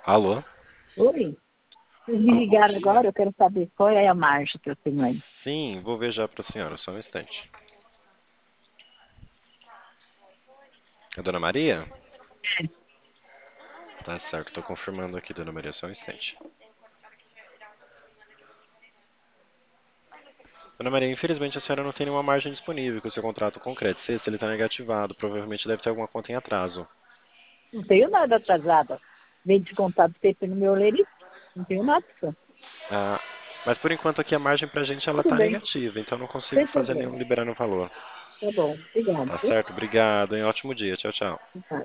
Alô? Oi, vocês me Alô, bom ligaram dia. agora, eu quero saber qual é a margem que eu tenho aí. Sim, vou ver já para a senhora, só um instante. A dona Maria? Tá certo, tô confirmando aqui, dona Maria, só um instante. Dona Maria, infelizmente a senhora não tem nenhuma margem disponível, que o seu contrato com o Credit Suisse, ele está negativado. Provavelmente deve ter alguma conta em atraso. Não tenho nada atrasado. Vem descontado sempre no meu lerite. Não tenho nada, só. Ah, mas por enquanto aqui a margem pra gente ela Tudo tá bem, negativa, então eu não consigo sem fazer nenhum problema. liberar no valor. Tá bom, obrigado. Tá certo? Obrigado, hein? Ótimo dia. Tchau, tchau. Tá.